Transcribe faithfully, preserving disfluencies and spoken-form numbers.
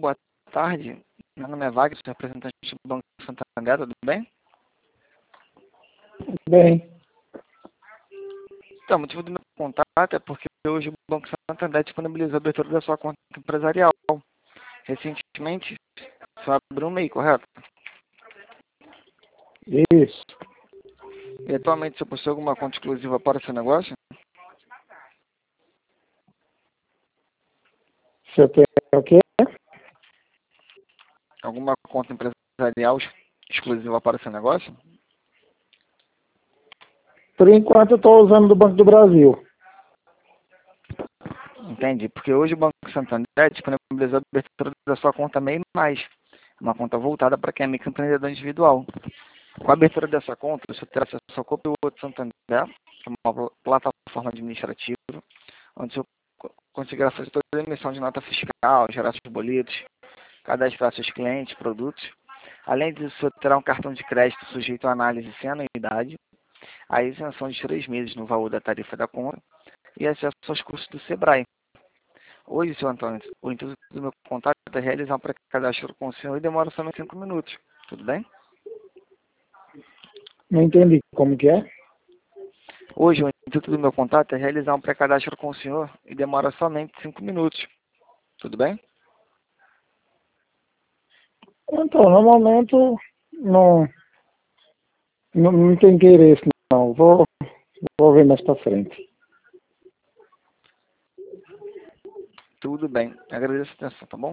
boa tarde. Meu nome é Wagner, sou representante do Banco Santander, tudo bem? Bem, Então, o motivo do meu contato é porque hoje o Banco Santander disponibilizou a abertura da sua conta empresarial. Recentemente, só abriu um MEI, correto? isso. E atualmente você possui alguma conta exclusiva para o seu negócio? Você tem o quê? Alguma conta empresarial exclusiva para o seu negócio? Por enquanto eu estou usando do Banco do Brasil. Entendi, porque hoje o Banco Santander disponibilizou a abertura da sua conta MEI mais, uma conta voltada para quem é microempreendedor individual. Com a abertura dessa conta, você terá acesso ao conteúdo Santander, que é uma plataforma administrativa, onde você conseguirá fazer toda a emissão de nota fiscal, gerar seus boletos, cadastrar seus clientes, produtos. Além disso, você terá um cartão de crédito sujeito à análise sem anuidade, a isenção de três meses no valor da tarifa da conta e acesso aos cursos do Sebrae. Hoje, senhor Antônio, o intuito do meu contato é realizar um pré-cadastro com o senhor e demora somente cinco minutos. Tudo bem? Não entendi como que é. Hoje, o intuito do meu contato é realizar um pré-cadastro com o senhor e demora somente cinco minutos. Tudo bem? Então, no momento, não, não, não tem interesse, não. Vou, vou ver mais para frente. Tudo bem. Agradeço a atenção, tá bom?